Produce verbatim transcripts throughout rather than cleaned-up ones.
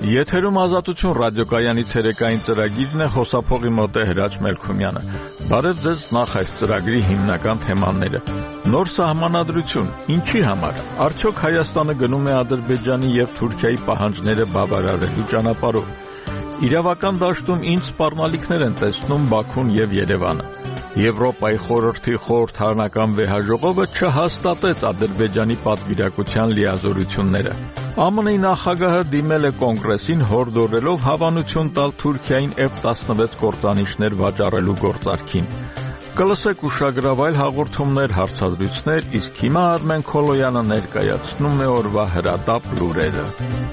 Եթերում Ազատություն ռադիոկայանի ցերեկային ծրագիրն է, խոսափողի մոտ է Հրաչ Մելքումյանը։ Բարև ձեզ, նախ այս ծրագրի հիմնական թեմաները։ Նոր սահմանադրություն, ինչի համար։ Արդյոք Հայաստանը գնում է Ադրբեջանի եւ Թուրքիայի պահանջները բավարարելու ճանապարհով։ Իրավական դաշտում ինչ սպառնալիքներ են տեսնում Բաքուն եւ Երևանը։ Եվրոպայի խորհրդի խորհրդարանական վեհաժողովը չհաստատեց Ադրբեջանի պատվիրակության լիազորությունները։ Է Մ Ն-ի նախագահը դիմել է կոնգրեսին հորդորելով հավանություն տալ Թուրքիային F տասնվեց կործանիչներ վաճառելու գործարքին։ Կլսեք ուշագրավ այլ հաղորդումներ, հարցազրույցներ, իսկ հիմա Արմեն Քոլոյանը ներկայացնում է օրվա հրատապ լուրերը։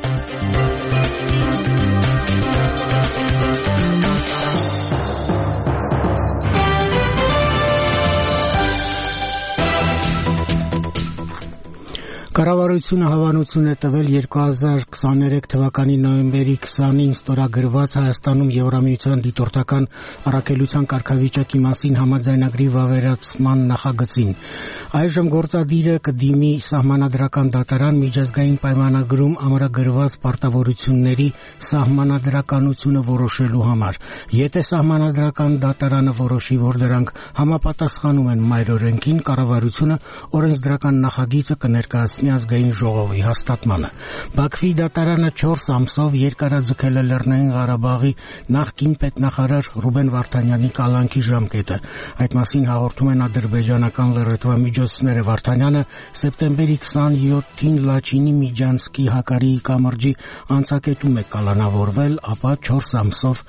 Կառավարությունը հավանություն է տվել երկու հազար քսաներեք թվականի նոյեմբերի քսանին ստորագրված Հայաստանում Եվրամիության դիտորդական առաքելության կարգավիճակի մասին համաձայնագրի վավերացման նախագծին։ Այժմ գործադիրը կդիմի սահմանադրական դատարան միջազգային պայմանագրում ամրագրված պարտավորությունների սահմանադրականությունը որոշելու համար։ Եթե սահմանադրական դատարանը որոշի, որ դրանք համապատասխանում են մայրօրենքին, կառավարությունը օրենսդրական նախագիծը կներկայացնի ազգային ժողովի հաստատմանը։ Բաքվի դատարանը չորս ամսով երկարաձգել է Լեռնային Ղարաբաղի նախկին պետնախարար Ռուբեն Վարդանյանի կալանքի ժամկետը։ Այդ մասին հաղորդում են ադրբեջանական լրատվամիջոցները։ Վարդանյանը սեպտեմբերի քսանյոթին Լաչինի Միջանցկի Հակարիի կամրջի անցակետում է կալանավորվել, ապա չորս ամսով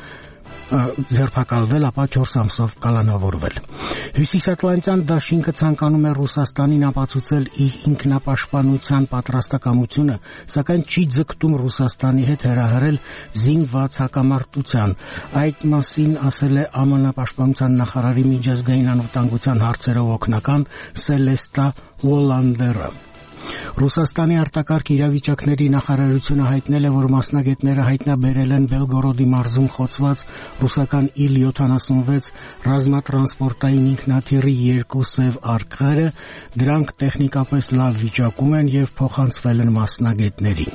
ձերբակալվել, ապա չորս ամսով կալանավորվել։ Հյուսիսատլանտյան դաշինքը ցանկանում է Ռուսաստանին ապացուցել իր ինքնապաշտպանության պատրաստակամությունը, սակայն չի ձգտում Ռուսաստանի հետ հրահրել զինված հակամարտության։ Այդ մասին ասել է Ամն պաշտպանության նախարարի միջազգային անվտանգության հարցերով օգնական Սելեստա Վոլանդերը։ Ռուսաստանի արտակարգ իրավիճակների նախարարությունը հայտնել է, որ մասնագետները հայտնաբերել են Բելգորոդի մարզում խոցված ռուսական իլ յոթանասունվեց ռազմատրանսպորտային ինքնաթիռի երկու սև արկղերը, դրանք տեխնիկապես լավ վիճակում են եւ փոխանցվել են մասնագետներին։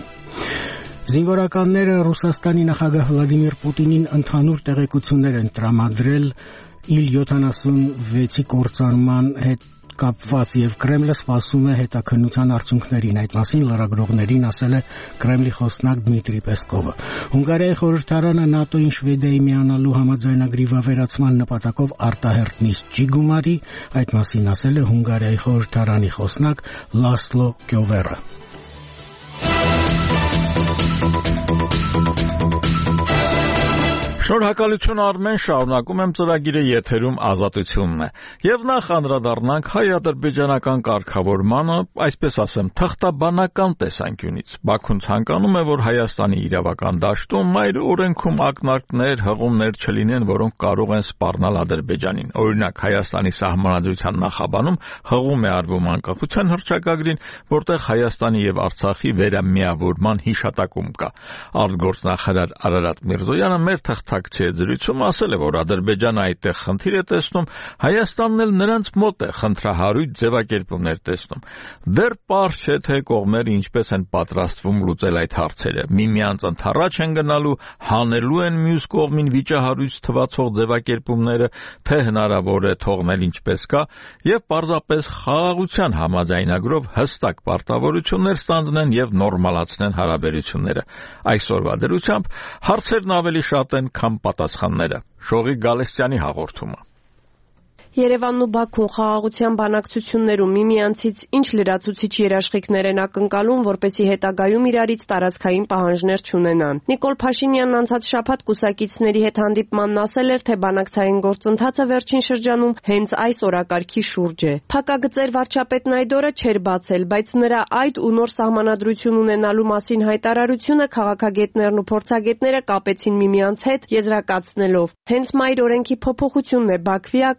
Զինվորականները Ռուսաստանի նախագահ Վլադիմիր Պուտինին ընդհանուր տեղեկություններ են տրամադրել իլ յոթանասունվեցի կործանման հետ կապված եւ Կրեմլը սպասում է հետաքննության արդյունքներին։ Այդ մասին լրագրողներին ասել է Կրեմլի խոսնակ Դմիտրի Պեսկովը։ Հունգարիայի խորհրդարանը ՆԱՏՕ-ին Շվեդիայի միանալու համաձայնագրի վավերացման նպատակով արտահերթ նիստ չի գումարի, այդ մասին ասել է Հունգարիայի խորհրդարանի խոսնակ Լասլո Կյովերը։ Շնորհակալություն Արմեն, շարունակում եմ ծրագիրը, եթերում Ազատությունն է։ Եվ նախ անդրադառնանք հայ-ադրբեջանական կարգավորմանը, այսպես ասեմ, թղթաբանական տեսանկյունից։ Բաքուն ցանկանում է, որ Հայաստանի իրավական դաշտում մայր օրենքում ակնարկներ, հղումներ չլինեն, որոնք կարող են սպառնալ Ադրբեջանին։ Օրինակ, Հայաստանի սահմանադրության նախաբանում հղում է արվում անկախության հռչակագրին, որտեղ Հայաստանի եւ Արցախի վերամիավորման հիշատակում կա։ Արտգործնախարար Արարատ Միրզոյանը մեր թղթ Ձրույցում ասել է, որ Ադրբեջանը այդտեղ խնդիր է տեսնում, Հայաստանն էլ նրանց մոտ է խնդրահարույց ձևակերպումներ տեսնում։ Դեռ պարզ չէ, թե կողմերը ինչպես են պատրաստվում լուծել այդ հարցերը։ Միմյանց ընդառաջ են գնալու, հանելու են մյուս կողմին վիճահարույց թվացող ձևակերպումները, թե հնարավոր է թողնել ինչպես կա, եւ պարզապես խաղաղության համաձայնագրով հստակ պարտավորություններ ստանձնեն եւ նորմալացնեն հարաբերությունները։ Այսօրվա դրությամբ հարցերն ավելի շատ են պատասխանները։ Շողիկ Գալստյանի հաղորդումը։ Երևանն ու Բաքուն խաղաղության բանակցություններում միմյանցից ինչ լրացուցիչ երաշխիքներ են ակնկալում, որպեսզի հետագայում իրարից տարածքային պահանջներ չունենան։ Նիկոլ Փաշինյանն անցած շաբաթ կուսակիցների հետ հանդիպմանն ասել էր, թե բանակցային գործընթացը վերջին շրջանում հենց այս օրակարգի շուրջ է։ Փակագծեր վարչապետն այդ օրը չէր բացել, բայց նրա այդ ու նոր սահմանադրություն ունենալու մասին հայտարարությունը քաղաքագետներն ու փորձագետները կապեցին միմյանց հետ, եզրակացնելով. հենց մայր օրենքի փոփոխությունն է Բաքվի ակնկալած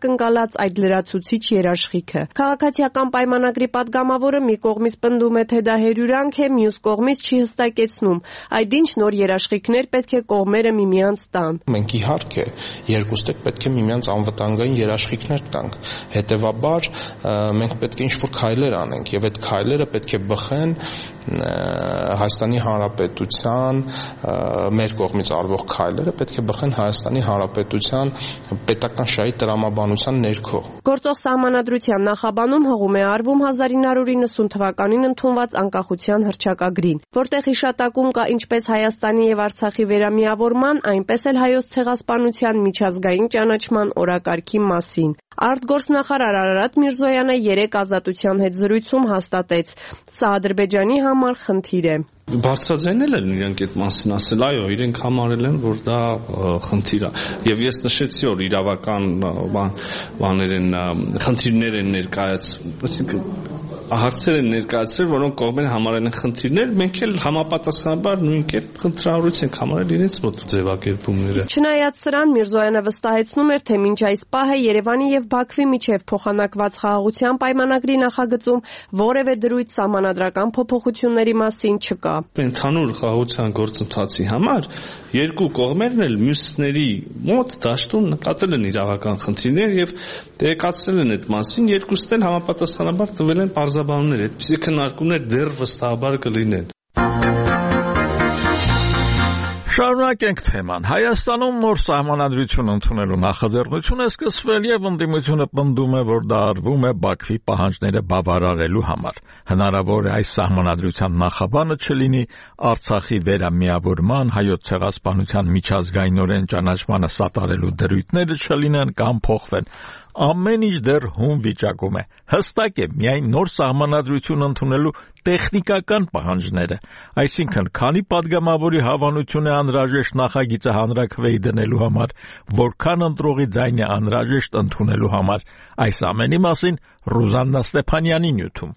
ընդունված այդ լրացուցիչ երաշխիքը։ Քաղաքացիական պայմանագրի պատգամավորը մի կողմից պնդում է, թե դա հերյուրանք է, մյուս կողմից չի հստակեցնում այդ ինչ նոր երաշխիքներ պետք է կողմերը միմյանց տան։ Մենք իհարկե երկուստեք պետք է միմյանց անվտանգային երաշխիքներ տանք, հետևաբար մենք պետք է ինչ-որ քայլեր անենք եւ այդ քայլերը պետք է բխեն Հայաստանի Հանրապետության մեր կողմից արվող քայլերը պետք է բխեն Հայաստանի Հանրապետության պետական շահի տրամաբանության ներքո։ Գործող սահմանադրության նախաբանում հղում է արվում հազար ինը հարյուր իննսուն թվականին ընդունված անկախության հռչակագրին, որտեղ հիշատակում կա ինչպես Հայաստանի եւ Արցախի վերամիավորման, այնպես էլ Հայոց ցեղասպանության միջազգային ճանաչման օրակարգի մասին։ Արտգործնախարար Արարատ Միրզոյանը երեկ Ազատության հետ զրույցում հաստատեց. սա Ադրբեջանի համար խնդիր է։ Բարձրաձայնել են իրենք այդ մասին ասել, այո, իրենք համարել են, որ դա խնդիր է։ Եվ ես նշեցի, որ իրավական բաներ են, խնդիրներ են ներկայացել, հարցեր են ներկայացրել, որոնք կողմերը համարել են խնդիրներ, մենք էլ համապատասխանաբար նույն կերպ խնդրահարույց ենք համարել իրենց մոտ ձևակերպումները։ Չնայած սրան, Միրզոյանը վստահեցնում էր, թե մինչ այս պահը Երևանի եւ Բաքվի միջև փոխանակված խաղաղության պայմանագրի նախագծում որևէ դրույթ սահմանադրական փոփոխությունների մասին չկա։ Ընդհանուր խաղաղության գործընթացի համար երկու կողմերն էլ մյուսների մոտ դաշտում նկատել են իրավական խնդիրներ եւ տեղեկացրել են այդ մասին, երկուստ էլ համապատասխանաբար տվել են պարզաբանումներ, այդպիսի քննարկումներ դեռ վստահաբար կլինեն։ Շարունակենք թեման։ Հայաստանում նոր սահմանադրություն ընդունելու նախաձեռնությունը սկսվել եւ ընդդիմությունը պնդում է, որ դա արվում է Բաքվի պահանջները բավարարելու համար։ Հնարավոր է այս սահմանադրության նախաբանը չլինի Արցախի վերամիավորման, Հայոց ցեղասպանության միջազգայինորեն ճանաչմանը սատարելու դրույթները չլինեն կամ փոխվեն։ Ամեն ինչ դեռ հում վիճակում է։ Հստակ է, միայն նոր սահմանադրություն ընդունելու տեխնիկական պահանջները, այսինքն քանի падգամավորի հավանություն է անհրաժեշտ նախագիծը հանրաքվեի դնելու համար, որքան ընտրողի ձայն է անհրաժեշտ ընդունելու համար։ Այս ամենի մասին Ռուզաննա Ստեփանյանի նյութում։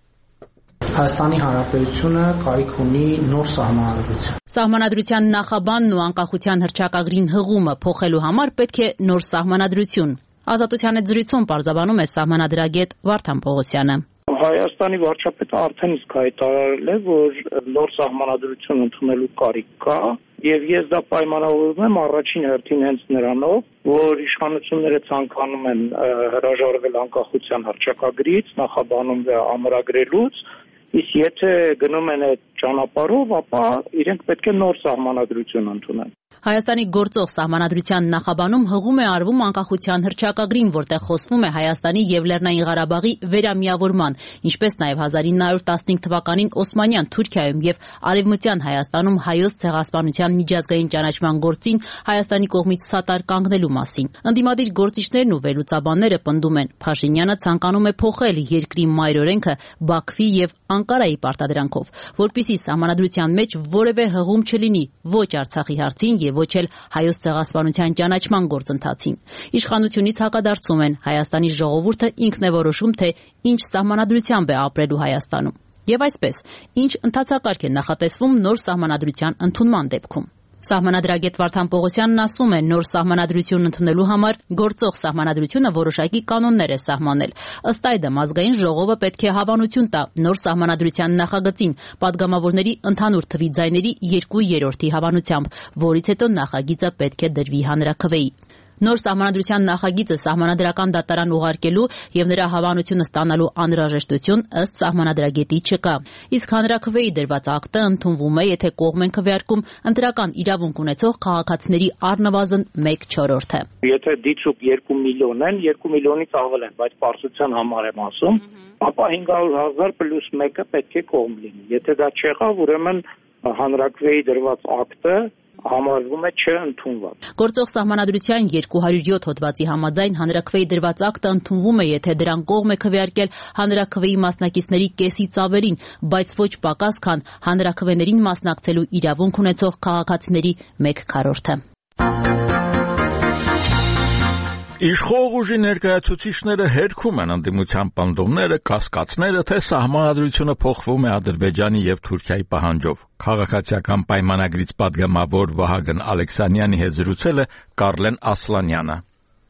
Հայաստանի Հանրապետությունը կարիք ունի նոր սահմանադրություն։ Սահմանադրության նախաբանն ու անկախության հռչակագրին հղումը փոխելու համար պետք է նոր սահմանադրություն։ Ազատության հետ զրույցում պարզաբանում է սահմանադրագետ Վարդան Պողոսյանը։ Հայաստանի վարչապետը արդեն իսկ հայտարարել է, որ նոր սահմանադրություն ընդունելու կարիք կա, եւ ես դա պայմանավորում եմ առաջին հերթին հենց նրանով, որ իշխանությունները ցանկանում են հրաժարվել անկախության հռչակագրից, նախաբանում ամրագրելուց, իսկ եթե գնում են այդ ճանապարհով, ապա իրենք պետք է նոր սահմանադրություն ընդունեն։ Հայաստանի գործող սահմանադրության նախաբանում հղում է արվում անկախության հռչակագրին, որտեղ խոսվում է Հայաստանի եւ Լեռնային Ղարաբաղի վերամիավորման, ինչպես նաեւ հազար ինը հարյուր տասնհինգ թվականին Օսմանյան Թուրքիայում եւ Արևմտյան Հայաստանում Հայոց ցեղասպանության միջազգային ճանաչման գործին Հայաստանի կողմից սատար կանգնելու մասին։ Ընդդիմադիր գործիչներն ու վերլուծաբանները պնդում են, Փաշինյանը ցանկանում է փոխել երկրի մայրօրենքը Բաքվի եւ Անկարայի պարտադրանքով, որպիսի սահմանադրության մեջ որևէ հղում չլինի ոչ Արցախի հարցին եւ ոչ էլ Հայոց ցեղասպանության ճանաչման գործընթացին։ Իշխանությունից հակադարձում են Հայաստանի ժողովուրդը ինքն է որոշում, թե ինչ սահմանադրությամբ է ապրելու Հայաստանում։ Եվ այսպես, ինչ ընթացակարգ է նախատեսվում նոր սահմանադրության ընդունման դեպքում։ Սահմանադրագետ Վարդան Պողոսյանն ասում է, նոր սահմանադրություն ընդունելու համար գործող սահմանադրությունը որոշակի կանոններ է սահմանել։ Ըստ այդմ ազգային ժողովը պետք է հավանություն տա նոր սահմանադրության նախագծին падգամավորների ընդհանուր թվի ձայների երկու երրորդի հավանությամբ, որից հետո նախագիծը պետք է դրվի հանրաքվեի։ Նոր սահմանադրության նախագիծը սահմանադրական դատարան ուղարկելու եւ նրա հավանությունը ստանալու անհրաժեշտություն ըստ սահմանադրագետի չկա։ Իսկ հանրաքվեի դրված ակտը ընդունվում է, եթե կողմ են քվեարկում ընտրական իրավունք ունեցող քաղաքացիների առնվազն մեկ չորրորդը։ Եթե դիցուկ երկու միլիոն են, երկու միլիոնից ավել են, բայց պարզության համար եմ ասում, ապա հինգ հարյուր հազար պլյուս մեկը պետք է կողմ լինի։ Եթե դա չեղավ, ուրեմն հանրաքվեի դրված ակտը համարվում է չընդունված։ Գործող սահմանադրության երկու հարյուր յոթ հոդվածի համաձայն հանրաքվեի դրված ակտը ընդունվում է, եթե դրան կողմ է քվեարկել հանրաքվեի մասնակիցների կեսից ավելին, բայց ոչ պակաս, քան հանրաքվեներին մասնակցելու իրավունք ունեցող քաղաքացիների մեկ քառորդը։ Իշխող ուժի ներկայացուցիչները հերքում են ընդդիմության պնդումները, կասկածները, թե սահմանադրությունը փոխվում է Ադրբեջանի եւ Թուրքիայի պահանջով։ Քաղաքացիական պայմանագրից падգամավոր Վահագն Ալեքսանյանի հետ զրուցել է Կարլեն Ասլանյանը։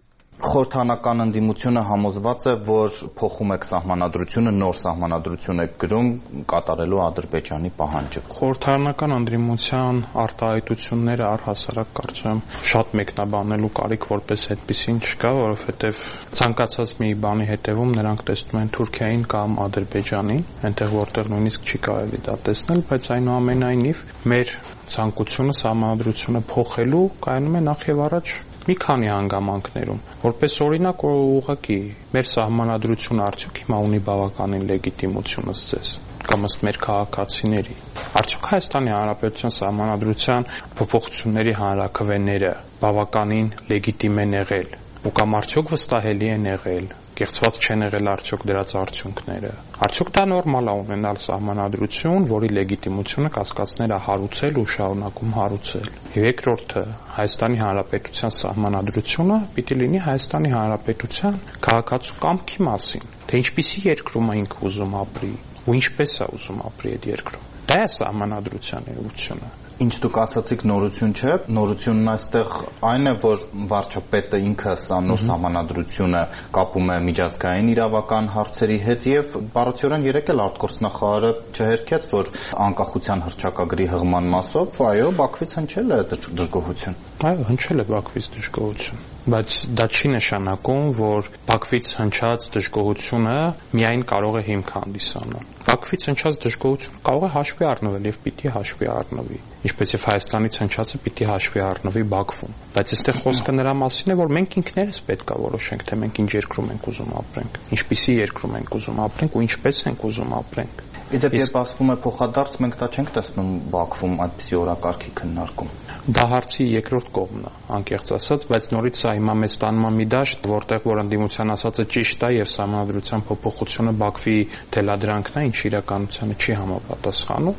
Խորհրդանական ընդդիմությունը համոզված է, որ փոխում եք սահմանադրությունը, նոր սահմանադրություն եք գրում կատարելու Ադրբեջանի պահանջը։ Խորհրդանական ընդդիմության արտահայտությունները առհասարակ կարծում եմ շատ մեկնաբանելու կարիք որպես այդպեսին չկա, որովհետև ցանկացած մի բանի հետևում նրանք տեսնում են Թուրքիային կամ Ադրբեջանին, այնտեղ որտեղ նույնիսկ չի կարելի դա տեսնել, բայց այնուամենայնիվ մեր ցանկությունը սահմանադրությունը փոխելու կայանում է նախ եւ առաջ մի քանի հանգամանքներում, որպես օրինակ ուղղակի մեր սահմանադրությունը արդյոք հիմա ունի բավականին լեգիտիմություն ըստ ձեզ կամ ըստ մեր քաղաքացիների։ Արդյոք Հայաստանի Հանրապետության սահմանադրության փոփոխությունների հանրաքվեները բավականին լեգիտիմ են եղել ու կամ արդյոք վստահելի են եղել, կեղծված չեն եղել արդյոք դրած արդյունքները։ Արդյոք դա նորմալ է ունենալ սահմանադրություն, որի լեգիտիմությունը կասկածներ է հարուցել ու շարունակում հարուցել։ Եվ երկրորդը, Հայաստանի Հանրապետության սահմանադրությունը պիտի լինի Հայաստանի Հանրապետության քաղաքացու կամքի մասին, թե ինչպիսի երկրում է ինքը ուզում ապրի ու ինչպես է ուզում ապրի այդ երկրում։ Դա է սահմանադրության էությունը։ Ինչ դուք ասացիք նորություն չէ, նորությունն այստեղ այն է, որ վարչապետը ինքը սա նոր սահմանադրությունը կապում է միջազգային իրավական հարցերի հետ եւ բառացիորեն երեք էլ արտգործնախարարը չհերքեց, որ անկախության հռչակագրի հղման մասով, այո, Բաքվից հնչել է դժգոհություն։ Այո, հնչել է Բաքվից դժգոհություն, բայց դա չի նշանակում, որ Բաքվից հնչած դժգոհությունը միայն կարող է հիմք հանդիսանալ։ Բաքվից հնչած դժգոհությունը կարող է հաշվի առնվել եւ պիտի հաշվի առնվի, ինչպես եւ Հայաստանից հնչածը պիտի հաշվի առնվի Բաքվում։ Բայց այստեղ խոսքը նրա մասին է, որ մենք ինքներս պետք է որոշենք, թե մենք ինչ երկրում ենք ուզում ապրենք, ինչպիսի երկրում ենք ուզում ապրենք ու ինչպես ենք ուզում ապրենք։ Իդեպ երբ ասվում է փոխադարձ, մենք դա չենք տեսնում Բաքվում այդպիսի օրակարգի քննարկում։ Դա հարցի երկրորդ կողմն է, անկեղծ ասած, բայց նորից սա հիմա մեզ տանում է մի դաշտ, որտեղ որ ընդդիմության ասածը ճիշտ է եւ սահմանադրության փոփոխությունը Բաքվի թելադրանքն է, ինչ իրականությանը չի համապատասխանում։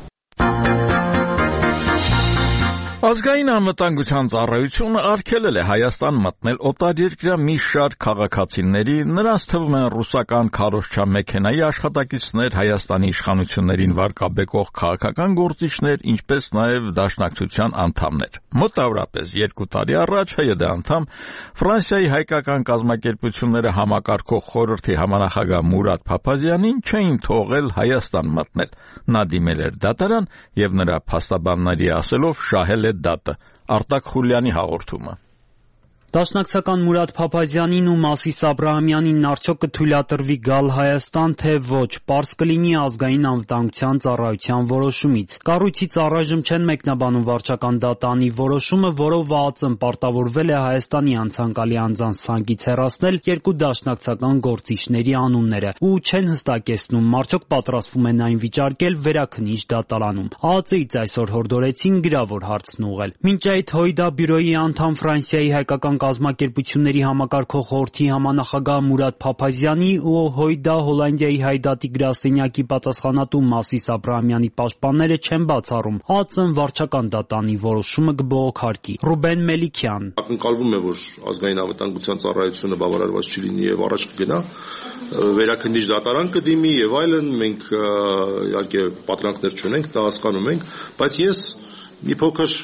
Ազգային անվտանգության ծառայությունը արգելել է Հայաստան մտնել օտարերկրյա մի շարք քաղաքացիների, նրանց թվում են ռուսական քարոզչամեքենայի աշխատակիցներ, Հայաստանի իշխանություններին վարկաբեկող քաղաքական գործիչներ, ինչպես նաև դաշնակցության անդամներ։ Մոտավորապես երկու տարի առաջ ՀՅԴ անդամ Ֆրանսիայի հայկական կազմակերպությունները համակարգող խորհրդի համանախագահ Մուրադ Փափազյանին չէին թողել Հայաստան մտնել։ Նա դիմել էր դատարան եւ նրա փաստաբանների ասելով շահել է դատը։ Արտակ Խուլյանի հաղորդումը։ Դաշնակցական Մուրադ Փափազյանին ու Մասիս Աբրահամյանին արդյոք կթույլատրվի գալ Հայաստան, թե ոչ, պարզ կլինի ազգային անվտանգության ծառայության որոշումից։ Կառույցից առայժմ չեն մեկնաբանում վարչական դատանի որոշումը, որով ԱԱԾ-ն պարտավորվել է Հայաստանի անցանկալի անձանց ցանկից հեռացնել երկու դաշնակցական գործիչների անունները ու չեն հստակեցնում, արդյոք պատրաստվում են այն վիճարկել վերաքննիչ դատարանում։ ԱԱԾ-ից այսօր հորդորեցին գրավոր հարցն ուղղել։ Մինչ այդ ՀՅԴ բյուրոյի անդամ Ֆրանսիայի հայկական կազմակերպությունների համակարգող խորհրդի համանախագահ Մուրադ Փափազյանի ու ՀՅԴ Հոլանդիայի հայդատի գրասենյակի պատասխանատու Մասիս Աբրահամյանի պաշտպանները չեն բացառում ԱԱԾ-ն վարչական դատանի որոշումը կբողոքարկի։ Ռուբեն Մելիքյան։ Ակնկալվում է, որ ազգային անվտանգության ծառայությունը բավարարված չլինի եւ առաջ կգնա, վերաքննիչ դատարան կդիմի եւ այլն, մենք իհարկե պատրանքներ չունենք, դա հասկանում ենք, բայց ես մի փոքր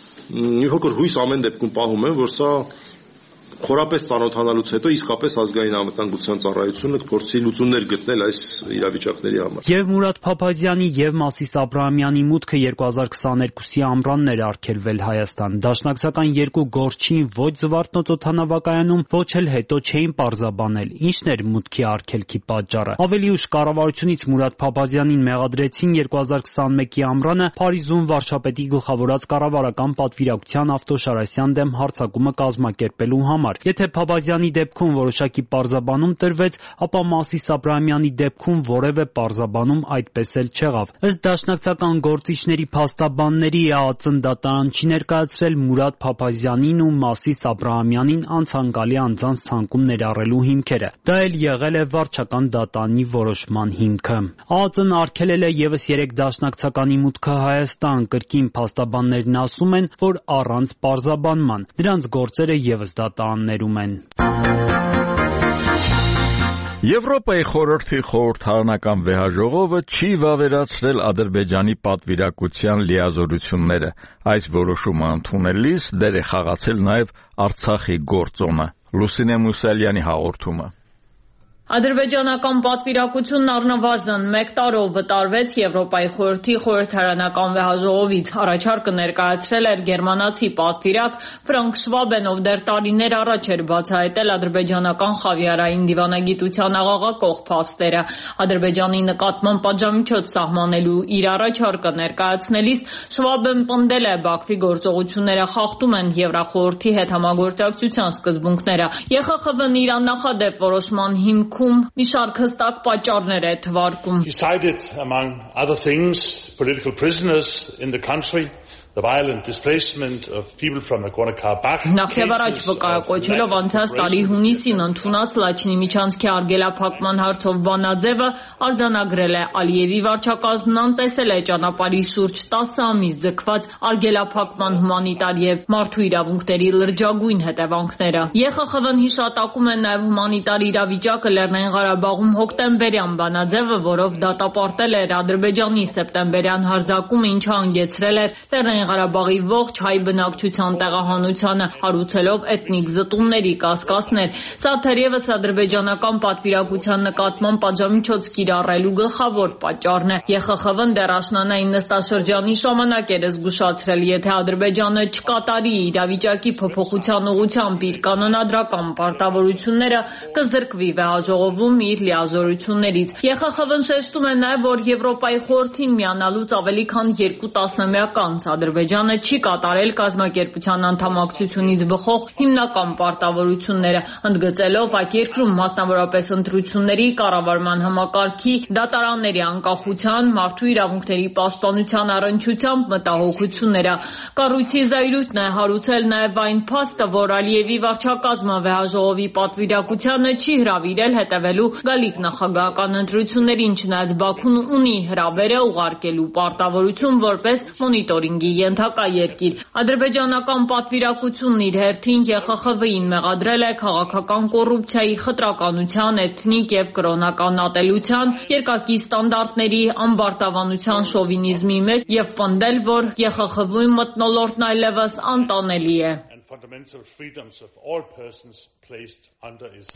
մի փոքր հույս ամեն դեպքում պահում եմ, որ սա խորապես ծանոթանալուց հետո իսկապես ազգային անվտանգության ծառայությունը կփորձի լուծումներ գտնել այս իրավիճակների համար։ Եվ Մուրադ Փափազյանի եւ Մասիս Աբրահամյանի մուտքը երկու հազար քսաներկուսի ամռանն էր արգելվել Հայաստան։ Դաշնակցական երկու գործչին ոչ Զվարթնոց օդանավակայանում, ոչ էլ հետո չէին պարզաբանել ինչն էր մուտքի արգելքի պատճառը։ Ավելի ուշ կառավարությունից Մուրադ Փափազյանին մեղադրեցին երկու հազար քսանմեկի ամռանը Փարիզում վարչապետի գլխավորած կառավարական պատվիրակության Ավտոշարասյան դեմ հարձակումը կազմակերպելու համար։ Եթե Փափազյանի դեպքում որոշակի պարզաբանում տրվեց, ապա Մասիս Աբրահամյանի դեպքում որևէ պարզաբանում այդպես էլ չեղավ։ Ըստ դաշնակցական գործիչների փաստաբանների ԱԱԾ-ն դատարան չի ներկայացրել Մուրադ Փափազյանին ու Մասիս Աբրահամյանին անցանկալի անձանց ցանկում ներառելու հիմքերը։ Դա էլ եղել է վարչական դատանի որոշման հիմքը։ ԱԱԾ-ն արգելել է եւս երեք դաշնակցականի մուտքը Հայաստան, կրկին փաստաբաններն ասում են, որ առանց պարզաբանման։ Նրանց գործերը եւս դատարան են։ Եվրոպայի խորհրդի խորհրդարանական վեհաժողովը չի վավերացրել Ադրբեջանի պատվիրակության լիազորությունները։ Այս որոշումը ընդունելիս դեր է խաղացել նաև Արցախի գործոնը։ Լուսինե Մուսալյանի հաղորդումը։ Ադրբեջանական պատվիրակությունն առնվազն մեկ տարով վտարվեց Եվրոպայի խորհրդի խորհրդարանական վեհաժողովից։ Առաջարկը ներկայացրել էր գերմանացի պատվիրակ Ֆրանկ Շվաբեն, ով դեռ տարիներ առաջ էր բացահայտել ադրբեջանական խավիարային դիվանագիտության աղաղակող փաստերը։ Ադրբեջանի նկատմամբ պատժամիջոց սահմանելու իր առաջարկը ներկայացնելիս Շվաբեն պնդել է, Բաքվի գործողությունները խախտում են Եվրախորհրդի հետ համագործակցության սկզբունքները։ ԵԽԽՎ-ն իր աննախադեպ որոշման հիմքում մի շարք հստակ պատճառներ է թվարկում։ He cited, among other things, political prisoners in the country, the violent displacement of people from Nagorno-Karabakh. Նախևառաջ վկայակոչելով անցած տարի հունիսին ընդունած Լաչինի միջանցքի արգելափակման հարցով բանաձևը արձանագրել է Ալիևի վարչակազմն անտեսել է ճանապարհի շուրջ տասը ամիս ձգված արգելափակման հումանիտար եւ մարդու իրավունքների լրջագույն հետևանքները։ ԵԽԽՎ-ն հիշատակում է նաեւ հումանիտար իրավիճակը Լեռնային Ղարաբաղում հոկտեմբերյան բանաձևը, որով դատապարտել էր Ադրբեջանի սեպտեմբերյան հարձակումը, ինչը հանգեցրել էր Լեռնային Ղարաբաղի ողջ հայ բնակչության տեղահանությանը, հարուցելով էթնիկ զտումների կասկածներ։ Սա թերևս ադրբեջանական պատվիրակության նկատմամբ պատժամիջոց կիրառելու գլխավոր պատճառն է։ ԵԽԽՎ-ն դեռ աշնանային նստաշրջանի ժամանակ էր զգուշացրել, եթե Ադրբեջանը չկատարի իրավիճակի փոփոխության ուղղությամբ իր կանոնադրական պարտավորությունները, կզրկվի վեհաժողովում իր լիազորություններից։ ԵԽԽՎ-ն շեշտում է նաև, որ Եվրոպայի խորհրդին միանալուց ավելի քան երկու տասնամյակ անց Ադրբեջանը չի կատարել կազմակերպության անդամակցությունից բխող հիմնական պարտավորությունները, ընդգծելով այդ երկրում մասնավորապես ընտրությունների, կառավարման համակարգի, դատարանների անկախության, մարդու իրավունքների պաշտպանության առնչությամբ մտահոգությունները։ Կառույցի զայրույթն է հարուցել նաև այն փաստը, որ Ալիևի վարչակազմը վեհաժողովի պատվիրակությանը չի հրավիրել հետևելու գալիք նախագահական ընտրություններին, չնայած Բաքուն ունի հրավերը ուղարկելու պարտավորություն որպես մոնիտորինգի ենթակա երկիր։ Ադրբեջանական պատվիրակությունն իր հերթին ԵԽԽՎ-ին մեղադրել է քաղաքական կոռուպցիայի, խտրականության, էթնիկ եւ կրոնական ատելության, երկակի ստանդարտների, ամբարտավանության, շովինիզմի մեջ եւ պնդել, որ ԵԽԽՎ-ի մթնոլորտն այլևս անտանելի է։ Fundamental freedoms of all persons placed under its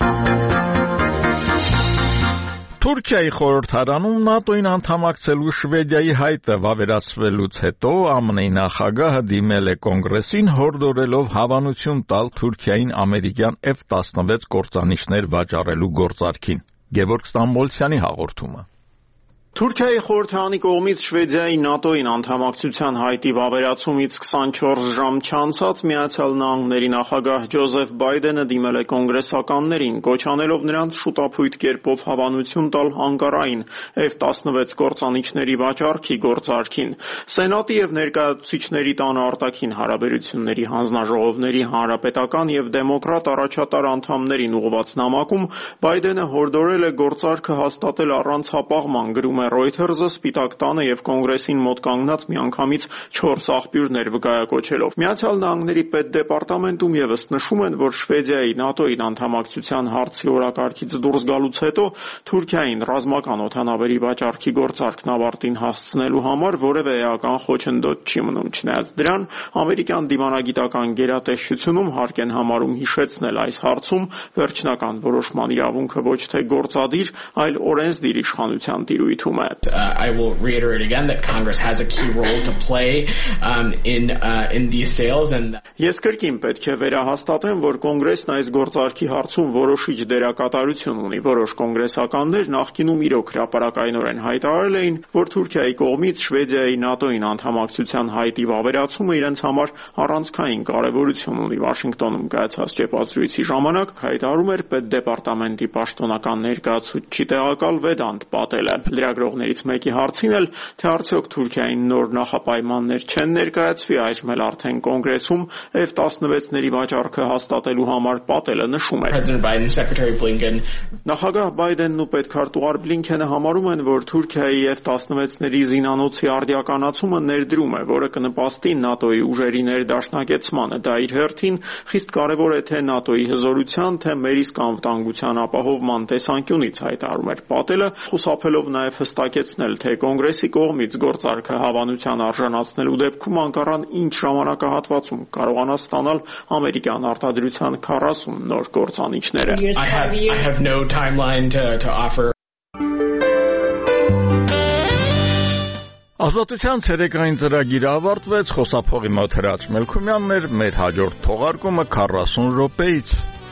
Թուրքիայի խորհրդարանում ՆԱՏՕ-ին անդամակցելու Շվեդիայի հայտը վավերացվելուց հետո ԱՄՆ-ի նախագահը դիմել է կոնգրեսին, հորդորելով հավանություն տալ Թուրքիային ամերիկյան F տասնվեց կործանիչներ վաճառելու գործարքին։ Գևորգ Ստամբոլցյանի հաղորդումը։ Թուրքիայի խորհրդարանի կողմից Շվեդիայի ՆԱՏՕ-ին անդամակցության հայտի վավերացումից քսանչորս ժամ չանցած Միացյալ Նահանգների նախագահ Ջոզեֆ Բայդենը դիմել է կոնգրեսականներին, կոչ անելով նրանց շուտափույթ կերպով հավանություն տալ Անկարային F տասնվեց կործանիչների վաճառքի գործարքին։ Սենատի եւ ներկայացուցիչների տան արտաքին հարաբերությունների հանձնաժողովների հանրապետական եւ դեմոկրատ առաջատար անդամներին ուղղված նամակում Բայդենը հորդորել է գործարքը հաստատել առանց հապաղման, գրում Reuters-ը Սպիտակ տանը եւ կոնգրեսին մոտ կանգնած միանգամից չորս աղբյուրներ վկայակոչելով։ Միացյալ Նահանգների պետդեպարտամենտում եւս նշում են, որ Շվեդիայի ՆԱՏՕ-ին անդամակցության հարցի օրակարգից դուրս գալուց հետո Թուրքիային ռազմական օդանավերի վաճառքի գործարքն ավարտին հասցնելու համար որևէ էական խոչընդոտ չի մնում։ Չնայած դրան, ամերիկյան դիվանագիտական գերատեսչությունում հարկ են համարում հիշեցնել այս հարցում վերջնական որոշման իրավունքը ոչ թե գործադիր, այլ օրենսդիր իշխանության տիրույթ Uh, I will reiterate again that Congress has a key role to play um, in uh, in these sales and Ես կրկին պետք է վերահաստատեմ, որ կոնգրեսն այս գործարքի հարցում որոշիչ դերակատարություն ունի։ Որոշ կոնգրեսականներ նախկինում իրոք հրապարակայնորեն հայտարարել էին, որ Թուրքիայի կողմից Շվեդիայի ՆԱՏՕ-ին անդամակցության հայտի վավերացումը իրենց համար առանցքային կարևորություն ունի։ Վաշինգտոնում կայացած ճեպազրույցի ժամանակ հայտարարում էր պետդեպարտամենտի պաշտոնական ներկայացուցիչ տեղակալ Վեդանտ Պատելը։ Լրագրողներից մեկի հարցին էլ, թե արդյոք Թուրքիային նոր նախապայմաններ չեն ներկայացվի, այժմ էլ արդեն կոնգրեսում F տասնվեցների վաճառքը հաստատելու համար Պատելը նշում էր. Նախագահ Բայդենն ու պետքարտուղար Բլինքենը համարում են, որ Թուրքիայի F տասնվեցների զինանոցի արդիականացումը ներդրում է, որը կնպաստի ՆԱՏՕ-ի ուժերի ներդաշնակեցմանը։ Դա իր հերթին խիստ կարևոր է թե ՆԱՏՕ-ի հզորության, թե մեր իսկ անվտանգության ապահովման տեսանկյունից, հայտարարում էր Պատելը, խուսափելով նաև հստակեցնել, թե կոնգրեսի կողմից գործարքը հավանության արժանացնելու դեպքում Անկարան ինչ ժամանակահատվածում կարողանա ստանալ ամերիկյան արտադրության քառասուն նոր կործանիչները։ I have, I have no timeline to, to offer. Ազատության ցերեկային ծրագիրը ավարտվեց, խոսափողի մոտ Հրաչ Մելքումյանն էր, մեր հաջորդ թողարկումը քառասուն րոպեից։